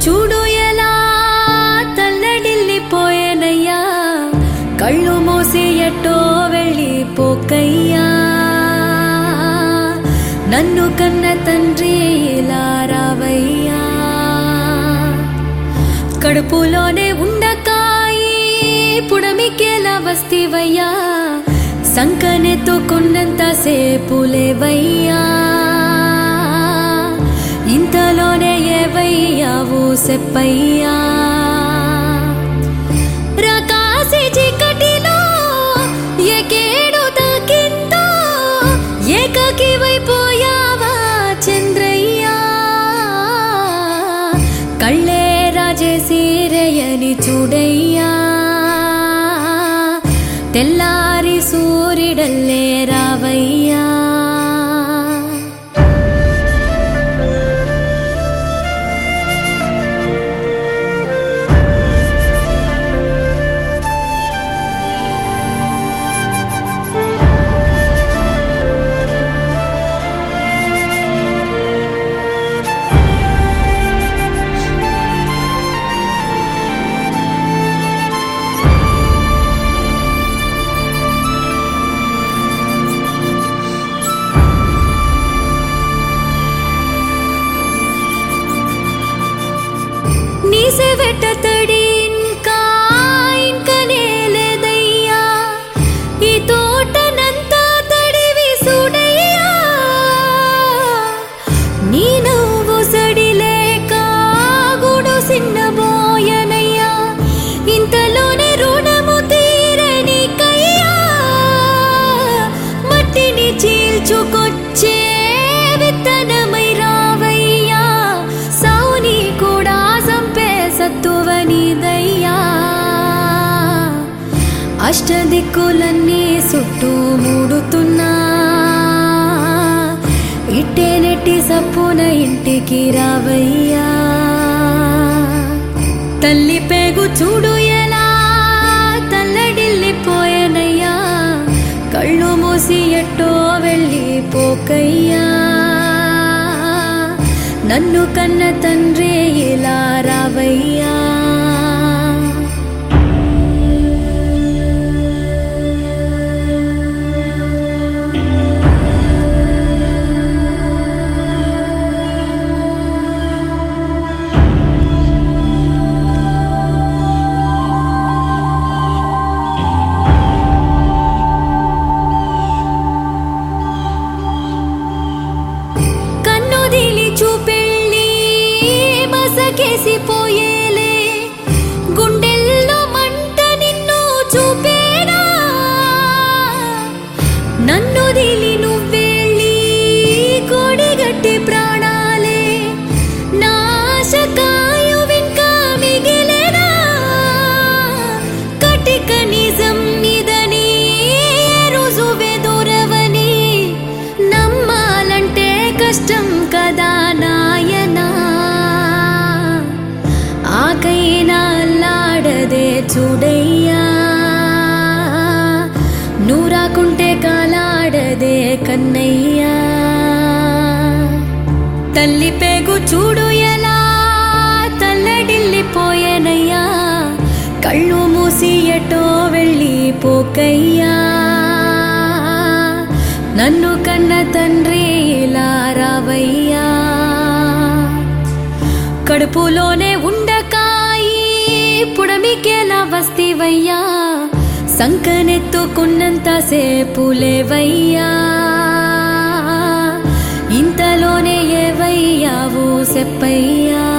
చూడు ఎలా తల్లడిల్లిపోయేనయ్యా, కళ్ళు మూసి ఎట్టో వెళ్ళిపోకయ్యా. నన్ను కన్న తండ్రి ఇలా రావయ్యా, కడుపులోనే ఉండకాయి పుడమికేలా వస్తివయ్యా, సంకనెత్తుకున్నంత సేపులేవయ్యా. ఇంతలోనే ఏవయ్యావు సెప్పయ్యా, రాకాసి చీకటిలో ఏకేడు తాకిందో ఏకాకివైపోయావా చంద్రయ్యా. కళ్ళే రాజేసి రేయని చూడయ్యా, తెల్లారి సూర్యుడల్లే రావయ్యా. వెట్టతడి ఇంకనే లేదయ్యా, ఈ తోటనంతా తడివి చూడయ్యా. నీ నువ్వు సడిలేక గుడు సిన్నబోయనయ్యా, ఇంతలోనే రుణము తీరనికయ్యా. మట్టిని చీల్చుకొచ్చే విత్తనమై రావయ్యా, సావుని కూడా సత్తువనిదయ్యా. అష్టదిక్కులన్నీ చుట్టూ మూడుతున్నా, ఇట్టే నెట్టి సప్పున ఇంటికి రావయ్యా. తల్లి పేగు చూడు ఎలా తల్లడిల్లిపోయేనయ్యా, కళ్ళు మూసి ఎట్టో వెళ్ళిపోకయ్యా. నన్ను కన్న తండ్రి ఇలా రావయ్యా. కేసిపోయేలే గుండెల్లో మంట నిన్ను చూపేనా, నన్ను దిలి నువ్వెళ్ళి కొడిగట్టి ప్రాణాలే నాశకాయు ఇంకా మిగిలేనా. కటిక నిజం ఇదని రుజువే దూరవని నమ్మాలంటే కష్టం కదా నాయనా. ఆకైనా అల్లాడదే చూడయ్యా, నువ్వు రాకుంటే కాలాడదే కన్నయ్యా. తల్లి పేగు చూడు ఎలా తల్లడిల్లిపోయేనయ్యా, కళ్ళు మూసి ఎటో వెళ్ళిపోకయ్యా. నన్ను కన్న తండ్రి ఇలా రావయ్యా, కడుపులోనే ఉండకాయి పుడమికేలా వస్తివయ్యా, సంకనెత్తుకున్నంత సేపులేవయ్యా. ఇంతలోనే ఏవయ్యావు సెప్పయ్యా.